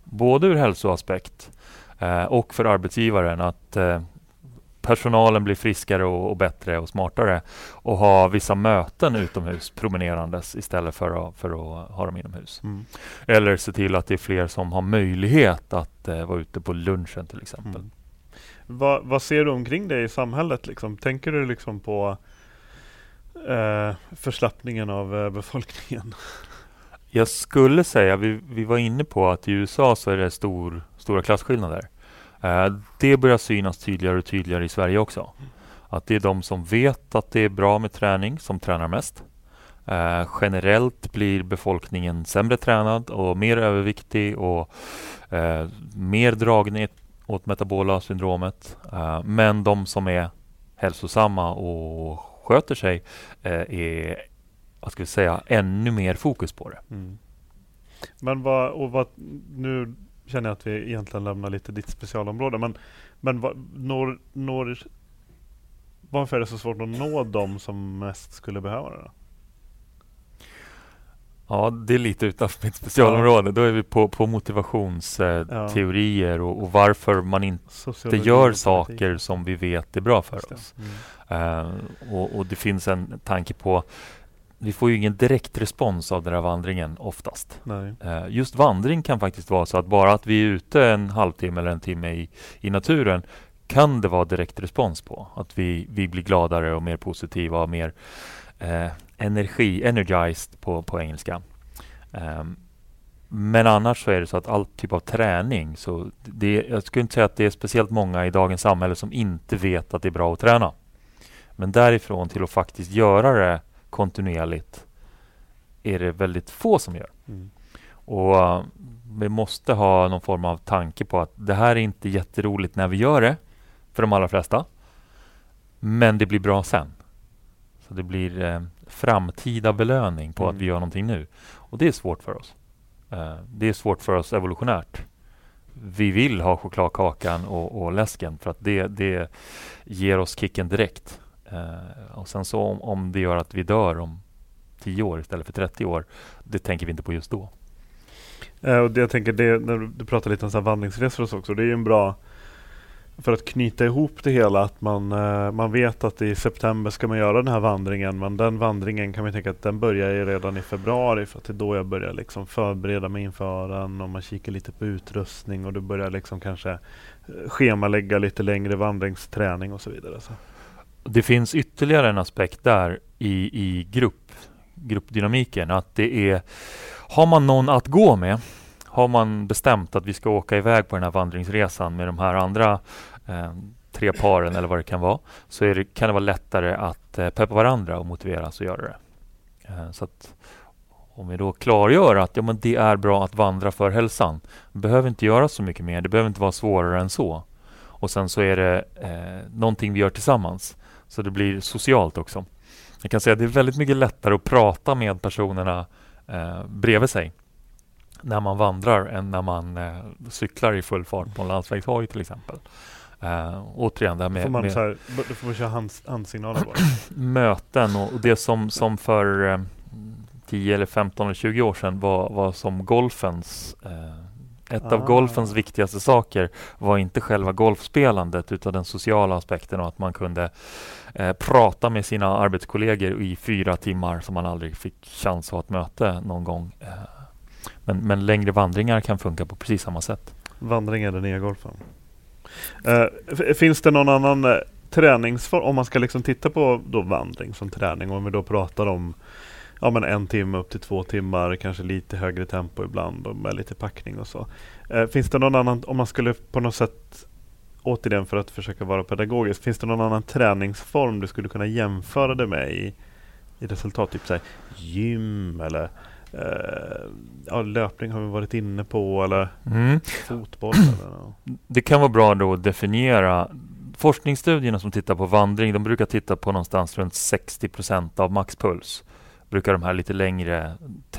både ur hälsoaspekt och för arbetsgivaren att personalen blir friskare och bättre och smartare och ha vissa möten utomhus promenerandes istället för att ha dem inomhus. Eller se till att det är fler som har möjlighet att vara ute på lunchen till exempel. Vad ser du omkring dig i samhället? Liksom? Tänker du liksom på förslappningen av befolkningen? Jag skulle säga, vi var inne på att i USA så är det stora klasskillnader. Det börjar synas tydligare och tydligare i Sverige också. Att det är de som vet att det är bra med träning som tränar mest. Generellt blir befolkningen sämre tränad och mer överviktig och mer dragen åt metabola syndromet. Men de som är hälsosamma och sköter sig är, vad ska vi säga, ännu mer fokus på det. Men nu känner jag att vi egentligen lämnar lite ditt specialområde. Men varför är det så svårt att nå dem som mest skulle behöva det då? Ja, det är lite utanför mitt specialområde. Då är vi på motivationsteorier och varför man inte gör saker som vi vet är bra för oss. Och det finns en tanke på, vi får ju ingen direkt respons av den här vandringen oftast. Just vandring kan faktiskt vara så att bara att vi är ute en halvtimme eller en timme i naturen kan det vara direkt respons på. Att vi blir gladare och mer positiva och mer energized på engelska. Men annars så är det så att all typ av träning, så jag skulle inte säga att det är speciellt många i dagens samhälle som inte vet att det är bra att träna. Men därifrån till att faktiskt göra det kontinuerligt är det väldigt få som gör. Och vi måste ha någon form av tanke på att det här är inte jätteroligt när vi gör det för de allra flesta. Men det blir bra sen. Så det blir framtida belöning på att vi gör någonting nu. Och det är svårt för oss. Det är svårt för oss evolutionärt. Vi vill ha chokladkakan och läsken för att det ger oss kicken direkt. Och sen så om det gör att vi dör om 10 år istället för 30 år, det tänker vi inte på just då. Och det jag tänker, när du pratar lite om så här vandringsresor och så också, det är ju en bra för att knyta ihop det hela, att man vet att i september ska man göra den här vandringen, men den vandringen kan man tänka att den börjar ju redan i februari, för att det är då jag börjar liksom förbereda mig inför den, och man kikar lite på utrustning och du börjar liksom kanske schemalägga lite längre vandringsträning och så vidare. Så. Det finns ytterligare en aspekt där i gruppdynamiken, att det är, har man någon att gå med, har man bestämt att vi ska åka iväg på den här vandringsresan med de här andra 3 paren eller vad det kan vara, så kan det vara lättare att peppa varandra och motiveras att göra det. Så att om vi då klargör att men det är bra att vandra för hälsan, behöver inte göra så mycket mer, det behöver inte vara svårare än så. Och sen så är det någonting vi gör tillsammans, så det blir socialt också. Jag kan säga att det är väldigt mycket lättare att prata med personerna bredvid sig när man vandrar än när man cyklar i full fart på en landsvägshoj till exempel. Återigen, där får man får man köra handsignaler bara. Möten och det som för 10 eller 15 eller 20 år sedan var som golfens ett av golfens viktigaste saker var inte själva golfspelandet utan den sociala aspekten, och att man kunde prata med sina arbetskollegor i 4 timmar som man aldrig fick chans att ha ett möte någon gång. Men längre vandringar kan funka på precis samma sätt. Vandring är den nya golfen. Finns det någon annan träningsform, om man ska liksom titta på då vandring som träning, om vi då pratar om 1 timme upp till 2 timmar, kanske lite högre tempo ibland och med lite packning och så. Finns det någon annan, om man skulle på något sätt, återigen för att försöka vara pedagogisk, finns det någon annan träningsform du skulle kunna jämföra det med i resultat, typ så här, gym eller löpning har vi varit inne på, eller fotboll eller? Det kan vara bra då att definiera. Forskningsstudierna som tittar på vandring, de brukar titta på någonstans runt 60% av maxpuls. Brukar de här lite längre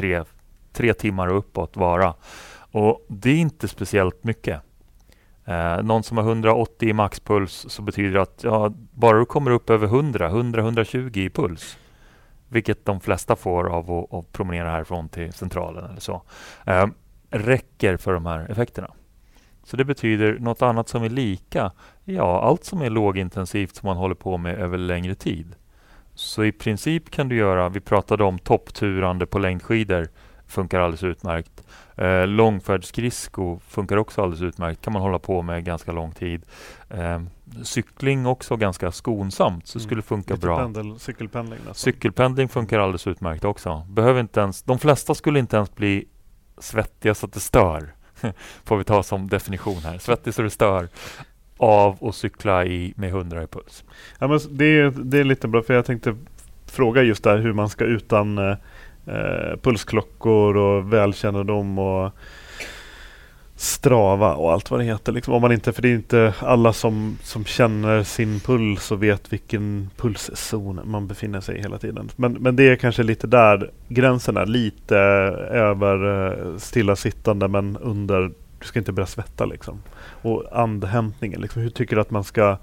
3 timmar och uppåt vara. Och det är inte speciellt mycket. Någon som har 180 i maxpuls, så betyder det att bara du kommer upp över 100-120 i puls, vilket de flesta får av att promenera härifrån till centralen eller så. räcker för de här effekterna. Så det betyder något annat som är lika. Ja, allt som är lågintensivt som man håller på med över längre tid. Så i princip kan du göra, vi pratade om toppturande på längdskidor, funkar alldeles utmärkt. Långfärdsskridsko funkar också alldeles utmärkt. Kan man hålla på med ganska lång tid. Cykling också ganska skonsamt, så skulle funka lite bra. Cykelpendling. Cykelpendling funkar alldeles utmärkt också. Behöver inte ens, de flesta skulle inte ens bli svettiga så att det stör. Får vi ta som definition här. Svettig så det stör av att cykla med 100 i puls. Ja, men det är lite bra, för jag tänkte fråga just där hur man ska utan pulsklockor och välkännedom och Strava och allt vad det heter. Liksom, om man inte, för det är inte alla som känner sin puls och vet vilken pulszon man befinner sig i hela tiden. Men det är kanske lite där gränsen är, lite över stillasittande men under, du ska inte börja svetta liksom. Och andhämtningen, liksom, hur tycker du att man ska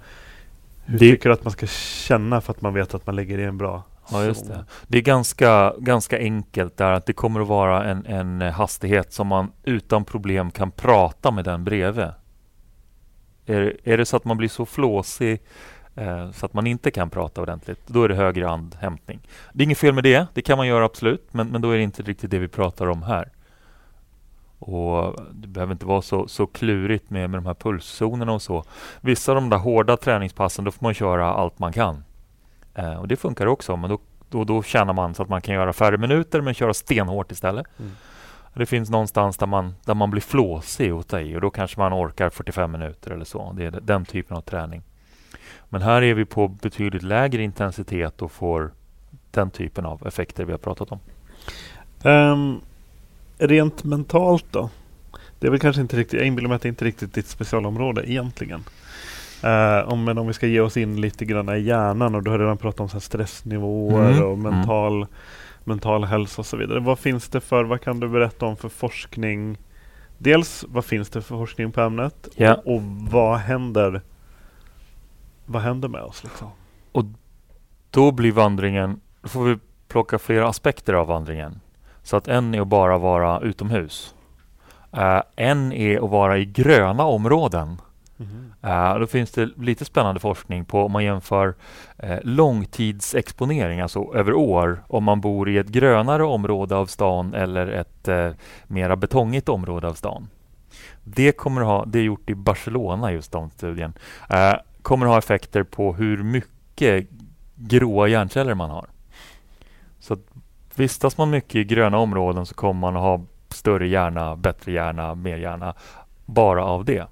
känna för att man vet att man ligger i en bra zon? Ja, just det. Det är ganska enkelt där, att det kommer att vara en hastighet som man utan problem kan prata med den bredvid. Är det så att man blir så flåsig så att man inte kan prata ordentligt, då är det högre andhämtning. Det är inget fel med det, det kan man göra absolut, men då är det inte riktigt det vi pratar om här. Och det behöver inte vara så klurigt med de här pulszonerna och så. Vissa av de där hårda träningspassen, då får man köra allt man kan. Och det funkar också, men då tjänar man så att man kan göra färre minuter men köra stenhårt istället. Det finns någonstans där man blir flåsig och ta i, och då kanske man orkar 45 minuter eller så. Det är den typen av träning. Men här är vi på betydligt lägre intensitet och får den typen av effekter vi har pratat om. Rent mentalt då? Det är väl kanske inte riktigt, jag inbillar mig att det inte riktigt ditt specialområde egentligen. Om vi ska ge oss in lite grann i hjärnan, och du har redan pratat om så här stressnivåer och mental hälsa och så vidare. Vad kan du berätta om för forskning? Dels, vad finns det för forskning på ämnet? Yeah. Och vad händer med oss liksom? Och då blir vandringen, då får vi plocka flera aspekter av vandringen. Så att en är att bara vara utomhus. En är att vara i gröna områden. Då finns det lite spännande forskning på, om man jämför långtidsexponering, alltså över år, om man bor i ett grönare område av stan eller ett mera betongigt område av stan. Det är gjort i Barcelona, just den studien. Kommer ha effekter på hur mycket gråa hjärnceller man har. Så att vistas man mycket i gröna områden så kommer man ha större hjärna, bättre hjärna, mer hjärna bara av det.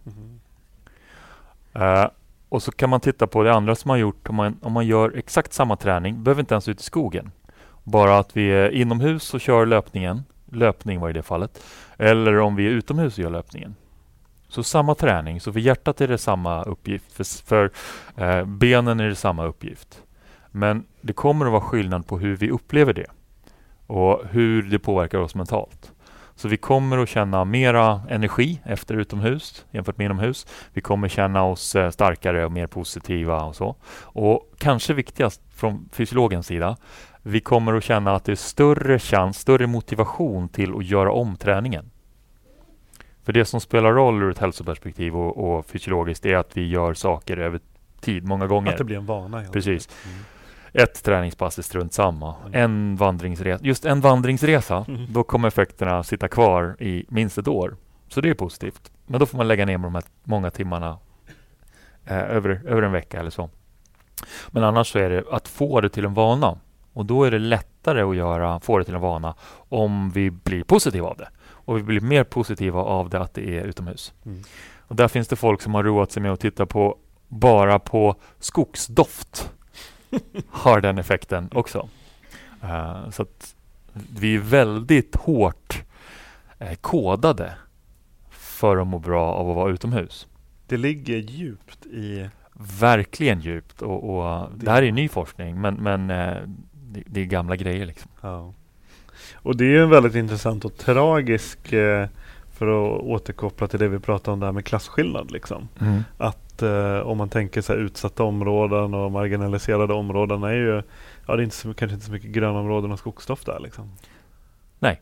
Och så kan man titta på det andra som man gjort. Om man gör exakt samma träning, behöver inte ens ut i skogen. Bara att vi är inomhus och kör löpning var i det fallet. Eller om vi är utomhus och gör löpningen. Så samma träning, så för hjärtat är det samma uppgift. För benen är det samma uppgift. Men det kommer att vara skillnad på hur vi upplever det. Och hur det påverkar oss mentalt. Så vi kommer att känna mera energi efter utomhus jämfört med inomhus. Vi kommer känna oss starkare och mer positiva och så. Och kanske viktigast från fysiologens sida, vi kommer att känna att det är större motivation till att göra om träningen. För det som spelar roll ur ett hälsoperspektiv och fysiologiskt är att vi gör saker över tid många gånger. Att det blir en vana. Precis. Ett träningspass är strunt samma. En vandringsresa, då kommer effekterna sitta kvar i minst ett år. Så det är positivt. Men då får man lägga ner de här många timmarna över en vecka eller så. Men annars så är det att få det till en vana. Och då är det lättare att få det till en vana om vi blir positiva av det. Och vi blir mer positiva av det att det är utomhus. Och där finns det folk som har roat sig med att titta bara på skogsdoft. Har den effekten också. Så att vi är väldigt hårt kodade för att må bra av att vara utomhus. Det ligger djupt i... Verkligen djupt. Och det här är ny forskning, men det är gamla grejer liksom. Ja. Och det är en väldigt intressant och tragisk, för att återkoppla till det vi pratade om där med klasskillnad liksom. Att om man tänker så här, utsatta områden och marginaliserade områden är ju, det är kanske inte så mycket gröna områden och skogsstoff där liksom. Nej,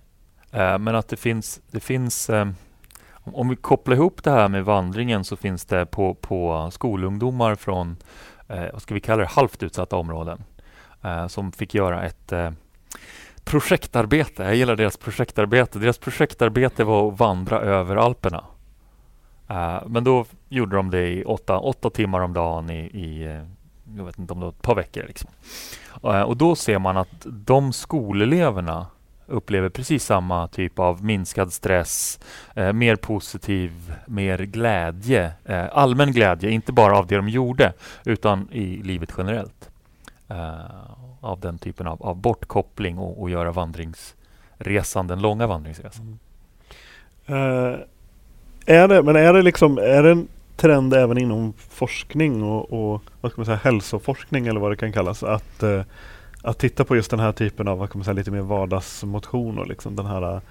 Men att det finns om vi kopplar ihop det här med vandringen, så finns det på skolungdomar från vad ska vi kalla det, halvt utsatta områden som fick göra ett projektarbete. Jag gillar deras projektarbete. Deras projektarbete var att vandra över Alperna. Men då gjorde de det i 8 timmar om dagen i jag vet inte om det var ett par veckor. Liksom. Och då ser man att de skoleleverna upplever precis samma typ av minskad stress, mer positiv, mer glädje, allmän glädje, inte bara av det de gjorde utan i livet generellt. Av den typen av bortkoppling och göra vandringsresan, den långa vandringsresan. Är det en trend även inom forskning och vad ska man säga, hälsoforskning eller vad det kan kallas, att titta på just den här typen av, vad kan man säga, lite mer vardagsmotion och liksom den här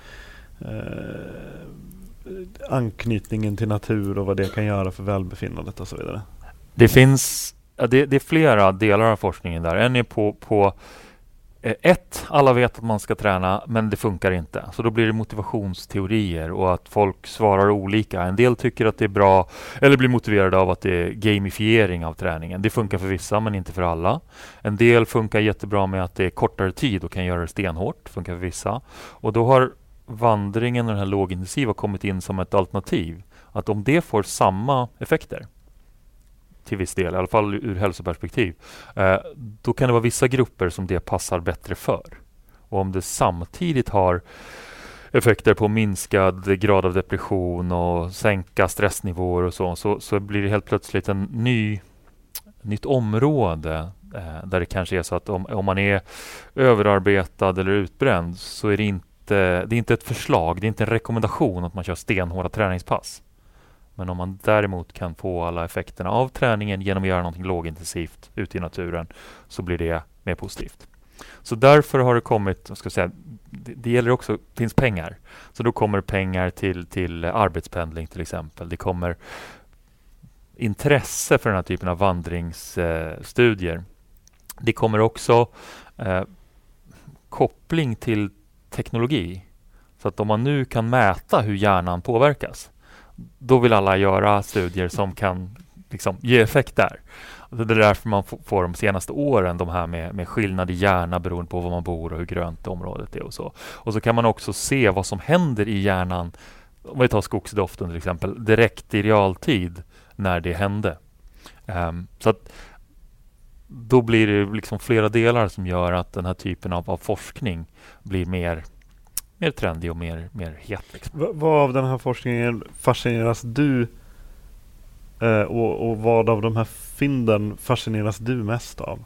anknytningen till natur och vad det kan göra för välbefinnandet och så vidare? Det finns det är flera delar av forskningen där. En är på alla vet att man ska träna, men det funkar inte. Så då blir det motivationsteorier och att folk svarar olika. En del tycker att det är bra eller blir motiverade av att det är gamifiering av träningen. Det funkar för vissa men inte för alla. En del funkar jättebra med att det är kortare tid och kan göra det stenhårt. Funkar för vissa. Och då har vandringen och den här lågintensiva kommit in som ett alternativ. Att om det får samma effekter till viss del, i alla fall ur hälsoperspektiv, då kan det vara vissa grupper som det passar bättre för. Och om det samtidigt har effekter på minskad grad av depression och sänka stressnivåer och så blir det helt plötsligt en nytt område där det kanske är så att om man är överarbetad eller utbränd så är det är inte ett förslag, det är inte en rekommendation att man kör stenhårda träningspass. Men om man däremot kan få alla effekterna av träningen genom att göra någonting lågintensivt ute i naturen så blir det mer positivt. Så därför har det kommit, det gäller också, finns pengar. Så då kommer pengar till arbetspendling till exempel. Det kommer intresse för den här typen av vandringsstudier. Det kommer också koppling till teknologi. Så att om man nu kan mäta hur hjärnan påverkas, då vill alla göra studier som kan liksom ge effekt där. Det är därför man får de senaste åren de här med skillnad i hjärna beroende på var man bor och hur grönt området är och så. Och så kan man också se vad som händer i hjärnan, om vi tar skogsdoften till exempel, direkt i realtid när det hände. Så att då blir det liksom flera delar som gör att den här typen av forskning blir mer trendig och mer het. Liksom. Vad av den här forskningen fascineras du och vad av de här fynden fascineras du mest av?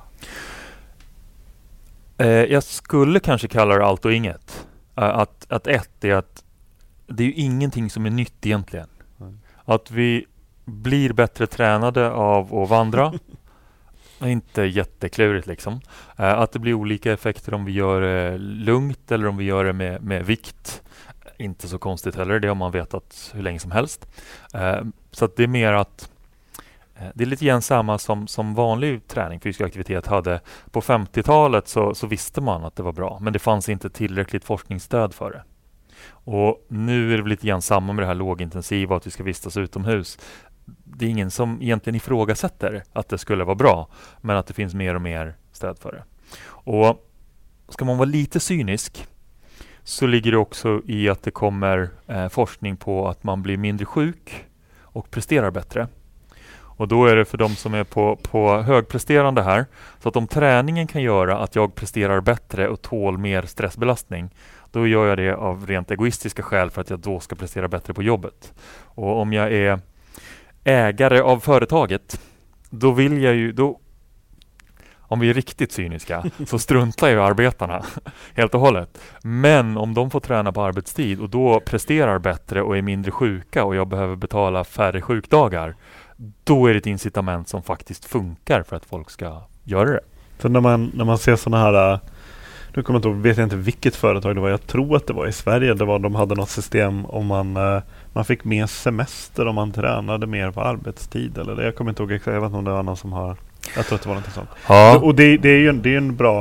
Jag skulle kanske kalla det allt och inget. Att ett är att det är ju ingenting som är nytt egentligen. Att vi blir bättre tränade av att vandra. Inte jätteklurigt liksom. Att det blir olika effekter om vi gör det lugnt eller om vi gör det med vikt. Inte så konstigt heller, det har man vetat hur länge som helst. Så att det är mer att det är lite grann samma som vanlig träning, fysisk aktivitet hade. På 50-talet så visste man att det var bra, men det fanns inte tillräckligt forskningsstöd för det. Och nu är det lite grann samma med det här lågintensiva, att vi ska vistas utomhus. Det är ingen som egentligen ifrågasätter att det skulle vara bra, men att det finns mer och mer stöd för det. Och ska man vara lite cynisk så ligger det också i att det kommer forskning på att man blir mindre sjuk och presterar bättre. Och då är det för de som är på högpresterande här, så att om träningen kan göra att jag presterar bättre och tål mer stressbelastning, då gör jag det av rent egoistiska skäl för att jag då ska prestera bättre på jobbet. Och om jag är ägare av företaget, då vill jag ju, om vi är riktigt cyniska, så struntar ju arbetarna helt och hållet. Men om de får träna på arbetstid och då presterar bättre och är mindre sjuka och jag behöver betala färre sjukdagar, då är det ett incitament som faktiskt funkar för att folk ska göra det. Så när man ser sådana här, nu kommer jag inte, vet jag inte vilket företag det var, jag tror att det var i Sverige, de hade något system om man fick mer semester om man tränade mer på arbetstid eller det. Jag kommer inte ihåg exakt, jag vet inte om det var någon som har, jag tror att det var något sånt. Ja. Och det är ju en bra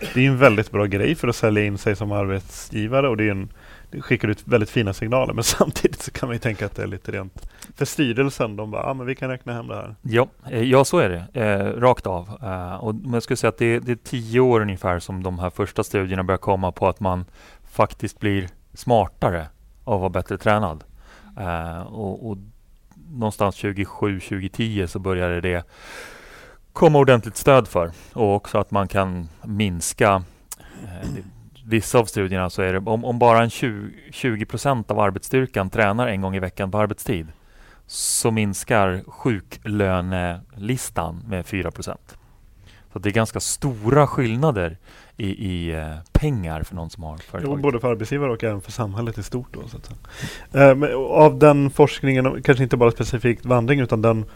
det är en väldigt bra grej för att sälja in sig som arbetsgivare, och det skickar ut väldigt fina signaler, men samtidigt så kan man ju tänka att det är lite rent för styrelsen. De bara, men vi kan räkna hem det här. Ja, så är det. Rakt av. Och jag skulle säga att det är 10 år ungefär som de här första studierna börjar komma på att man faktiskt blir smartare av att vara bättre tränad. Och någonstans 2007-2010 så började det komma ordentligt stöd för. Och också att man kan minska vissa av studierna, så är det om bara 20% av arbetsstyrkan tränar en gång i veckan på arbetstid, så minskar sjuklönelistan med 4%. Så det är ganska stora skillnader i pengar för någon som har företag. Både för arbetsgivare och även för samhället i stort då, så att säga. Men av den forskningen, kanske inte bara specifikt vandring, utan den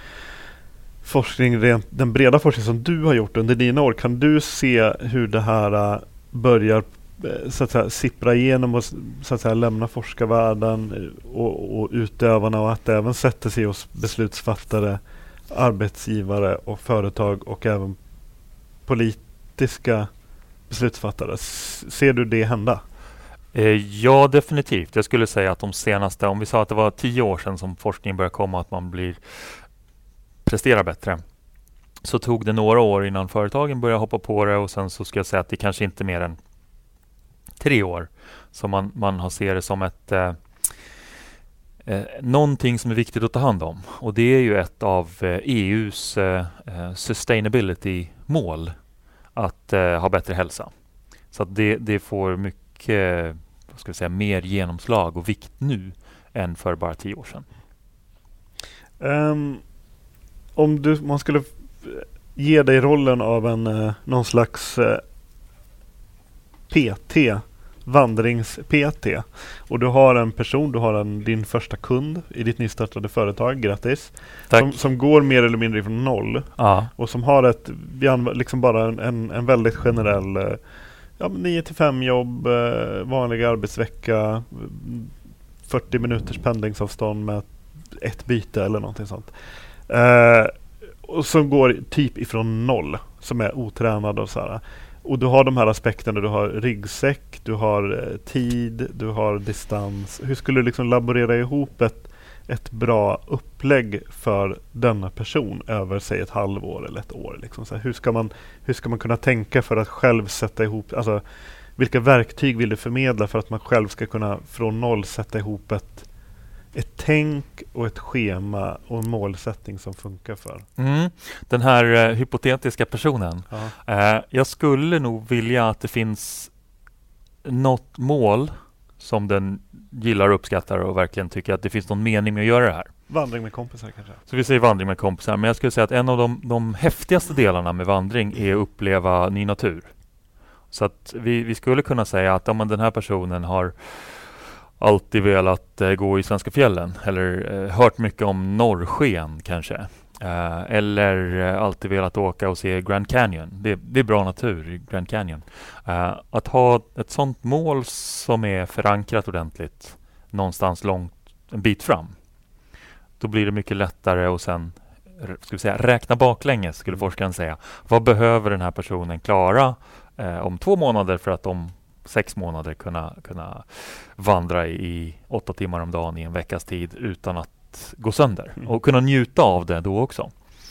breda forskning som du har gjort under dina år, kan du se hur det här börjar så att säga sippra igenom och så att säga lämna forskarvärlden och utövarna, och att det även sätter sig hos beslutsfattare, arbetsgivare och företag och även politiska beslutsfattare? Ser du det hända? Ja, definitivt. Jag skulle säga att de senaste, om vi sa att det var 10 år sedan som forskningen började komma, att man presterar bättre, så tog det några år innan företagen började hoppa på det, och sen så ska jag säga att det kanske inte mer än 3 år som man har ser det som ett någonting som är viktigt att ta hand om. Och det är ju ett av EUs sustainability-mål, att ha bättre hälsa. Så att det får mycket, vad ska vi säga, mer genomslag och vikt nu än för bara 10 år sedan. Om man skulle ge dig rollen av någon slags PT, vandrings-PT, och du har en person, din första kund i ditt nystartade företag, grattis, som går mer eller mindre från noll, och som har liksom bara en väldigt generell 9-5 jobb, vanlig arbetsvecka, 40 minuters pendlingsavstånd med ett byte eller någonting sånt. Och som går typ ifrån noll, som är otränad och så här. Och du har de här aspekterna, du har ryggsäck, du har tid, du har distans. Hur skulle du liksom laborera ihop ett bra upplägg för denna person över, säg, ett halvår eller ett år? Liksom. Så här, hur ska man kunna tänka för att själv sätta ihop, alltså vilka verktyg vill du förmedla för att man själv ska kunna från noll sätta ihop ett tänk och ett schema och en målsättning som funkar för. Den här hypotetiska personen. Jag skulle nog vilja att det finns något mål som den gillar och uppskattar och verkligen tycker att det finns någon mening med att göra det här. Vandring med kompisar kanske? Så vi säger vandring med kompisar. Men jag skulle säga att en av de häftigaste delarna med vandring är att uppleva ny natur. Så att vi skulle kunna säga att om den här personen har alltid velat gå i svenska fjällen, eller hört mycket om norrsken kanske, eller alltid velat åka och se Grand Canyon. Det är bra natur i Grand Canyon. Att ha ett sånt mål som är förankrat ordentligt någonstans långt, en bit fram, då blir det mycket lättare och sen räkna baklänges, skulle forskaren säga. Vad behöver den här personen klara om 2 månader för att om 6 månader kunna vandra i 8 timmar om dagen i en veckas tid utan att gå sönder. Och kunna njuta av det då också.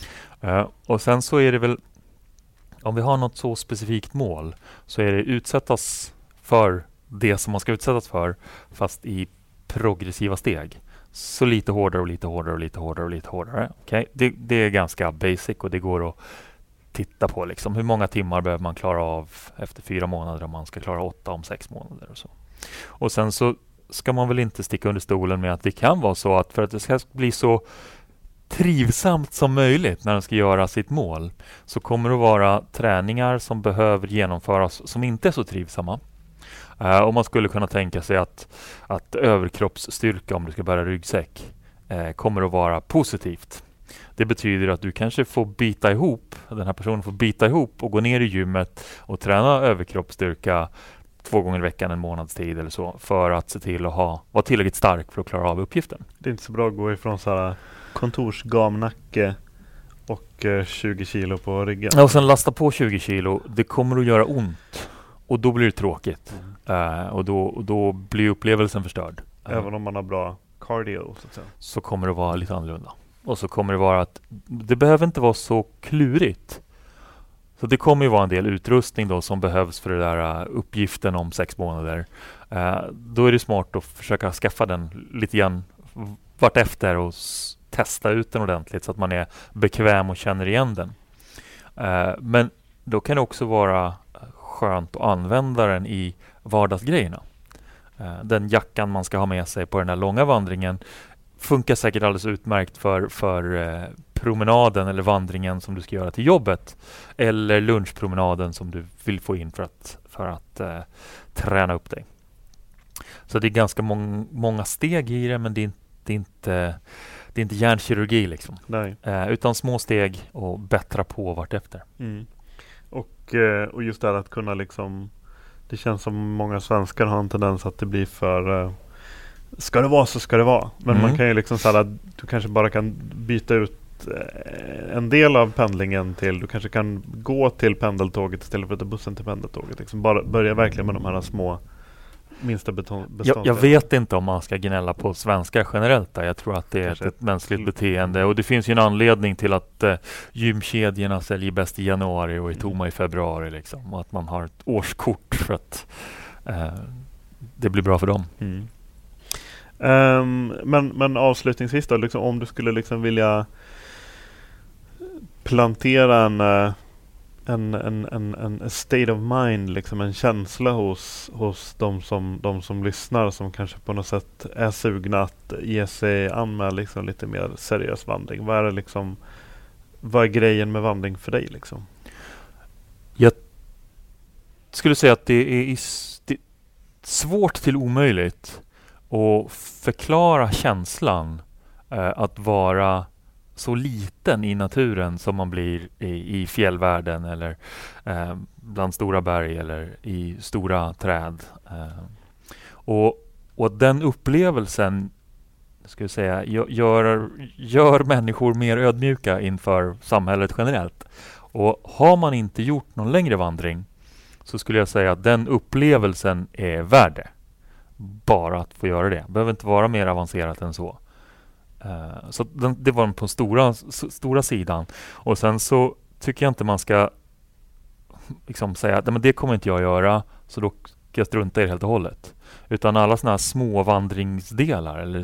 Och sen så är det väl, om vi har något så specifikt mål, så är det utsättas för det som man ska utsättas för, fast i progressiva steg. Så lite hårdare och lite hårdare och lite hårdare och lite hårdare. Okay? Det är ganska basic och det går att titta på liksom. Hur många timmar behöver man klara av efter 4 månader om man ska klara 8 om 6 månader och så. Och sen så ska man väl inte sticka under stolen med att det kan vara så att för att det ska bli så trivsamt som möjligt när man ska göra sitt mål, så kommer det att vara träningar som behöver genomföras som inte är så trivsamma. Och man skulle kunna tänka sig att överkroppsstyrka, om du ska bära ryggsäck, kommer att vara positivt. Det betyder att du kanske får bita ihop, den här personen får bita ihop och gå ner i gymmet och träna överkroppsstyrka 2 gånger i veckan en månads tid eller så, för att se till att vara tillräckligt stark för att klara av uppgiften. Det är inte så bra att gå ifrån så här kontorsgamnacke Och 20 kilo på ryggen. Ja, och sen lasta på 20 kilo. Det kommer att göra ont. Och då blir det tråkigt. Och då blir upplevelsen förstörd. Även om man har bra cardio så att säga. Så kommer det vara lite annorlunda. Och så kommer det vara att det behöver inte vara så klurigt. Så det kommer ju vara en del utrustning då som behövs för den där uppgiften om 6 månader. Då är det smart att försöka skaffa den lite grann vartefter och testa ut den ordentligt så att man är bekväm och känner igen den. Men då kan det också vara skönt att använda den i vardagsgrejerna. Den jackan man ska ha med sig på den här långa vandringen funkar säkert alldeles utmärkt för promenaden eller vandringen som du ska göra till jobbet. Eller lunchpromenaden som du vill få in för att träna upp dig. Så det är ganska många steg i det, men det är inte hjärnkirurgi liksom. Nej. Utan små steg och bättra på vartefter. Och just det här att kunna liksom, det känns som många svenskar har en tendens att det blir för ska det vara så ska det vara. Men man kan ju liksom säga att du kanske bara kan byta ut en del av pendlingen till, du kanske kan gå till pendeltåget istället för att ta bussen till pendeltåget. Liksom bara börja verkligen med de här små minsta beståndsdelar. Jag vet inte om man ska gnälla på svenskar generellt där. Jag tror att det är ett mänskligt beteende. Och det finns ju en anledning till att gymkedjorna säljer bäst i januari och är tomma i februari. Liksom. Och att man har ett årskort för att det blir bra för dem. Men avslutningsvis då, liksom, om du skulle liksom vilja plantera en state of mind, liksom en känsla hos de som lyssnar, som kanske på något sätt är sugna att ge sig an med liksom lite mer seriös vandring. Vad är grejen med vandring för dig liksom? Jag skulle säga att det är svårt till omöjligt att förklara känslan att vara så liten i naturen som man blir i fjällvärlden eller bland stora berg eller i stora träd. Och den upplevelsen, ska jag säga, gör människor mer ödmjuka inför samhället generellt. Och har man inte gjort någon längre vandring så skulle jag säga att den upplevelsen är värd det. Bara att få göra det. Behöver inte vara mer avancerat än så. Så det var på stora sidan. Och sen så tycker jag inte man ska liksom säga att men det kommer inte jag göra, så då ska jag strunta i det helt och hållet. Utan alla såna här små vandringsdelar eller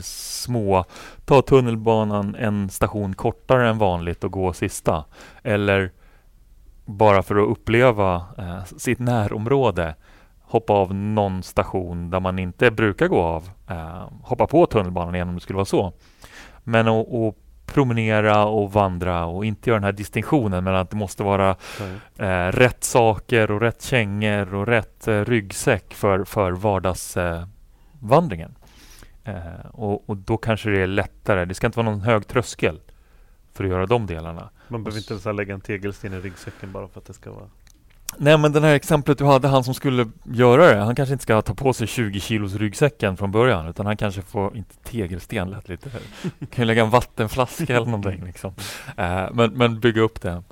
ta tunnelbanan en station kortare än vanligt och gå sista. Eller bara för att uppleva sitt närområde, hoppa av någon station där man inte brukar gå av. Hoppa på tunnelbanan igen om det skulle vara så. Men att promenera och vandra och inte göra den här distinktionen mellan att det måste vara rätt saker och rätt kängor och rätt ryggsäck för vardagsvandringen. Och då kanske det är lättare. Det ska inte vara någon hög tröskel för att göra de delarna. Man behöver inte så lägga en tegelsten i ryggsäcken bara för att det ska vara... Nej, men den här exemplet du hade, han som skulle göra det, han kanske inte ska ta på sig 20 kilos ryggsäcken från början, utan han kanske får, inte tegelsten lät lite, kan ju lägga en vattenflaska eller någonting liksom. Men bygga upp det.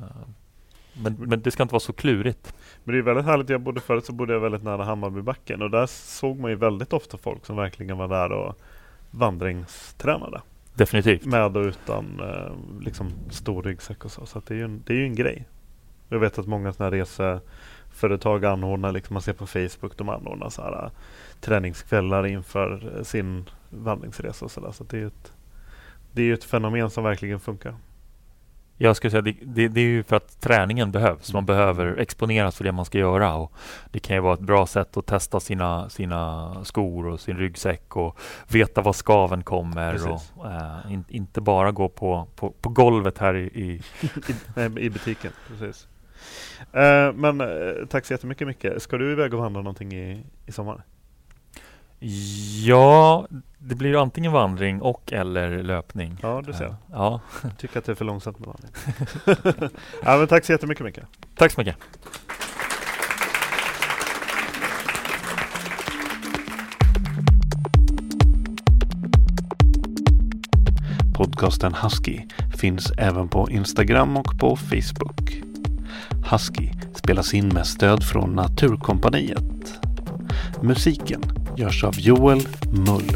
Men det ska inte vara så klurigt. Men det är väldigt härligt. Förut så bodde jag väldigt nära Hammarbybacken, och där såg man ju väldigt ofta folk som verkligen var där och vandringstränade. Definitivt. Med och utan liksom stor ryggsäck och så. Så att det är ju en grej. Jag vet att många sådana här reseföretag anordnar, liksom man ser på Facebook, de anordnar så här träningskvällar inför sin vandringsresa och sådär. Så det är ju ett fenomen som verkligen funkar. Jag skulle säga det är ju för att träningen behövs. Man behöver exponeras för det man ska göra, och det kan ju vara ett bra sätt att testa sina skor och sin ryggsäck och veta var skaven kommer. Och inte bara gå på golvet här i butiken. Precis. Men tack så jättemycket, Micke. Ska du iväg och vandra någonting i sommar? Ja, det blir antingen vandring och eller löpning. Ja, du ser. Ja. Jag tycker att det är för långsamt med vandring. Ja, men tack så jättemycket, Micke. Tack så mycket. Podcasten Husky finns även på Instagram och på Facebook. Husky spelas in med stöd från Naturkompaniet. Musiken görs av Joel Mull.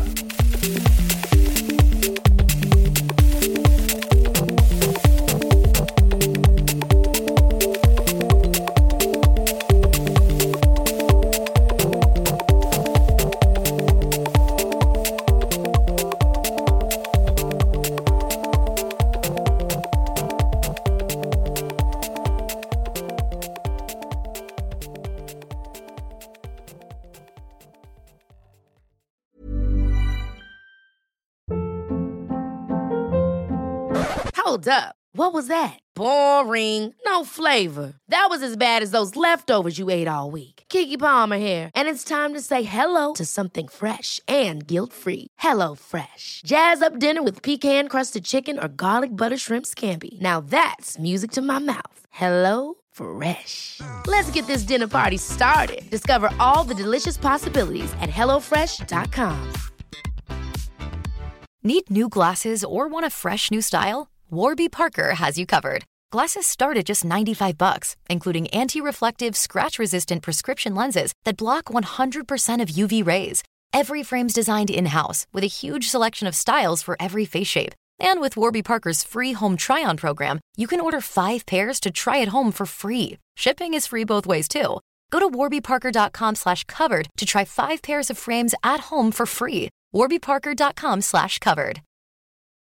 Hold up. What was that? Boring. No flavor. That was as bad as those leftovers you ate all week. Keke Palmer here, and it's time to say hello to something fresh and guilt-free. Hello Fresh. Jazz up dinner with pecan-crusted chicken or garlic butter shrimp scampi. Now that's music to my mouth. Hello Fresh. Let's get this dinner party started. Discover all the delicious possibilities at hellofresh.com. Need new glasses or want a fresh new style? Warby Parker has you covered. Glasses start at just $95, including anti-reflective, scratch-resistant prescription lenses that block 100% of UV rays. Every frame's designed in-house with a huge selection of styles for every face shape. And with Warby Parker's free home try-on program, you can order 5 pairs to try at home for free. Shipping is free both ways, too. Go to warbyparker.com/covered to try 5 pairs of frames at home for free. warbyparker.com/covered.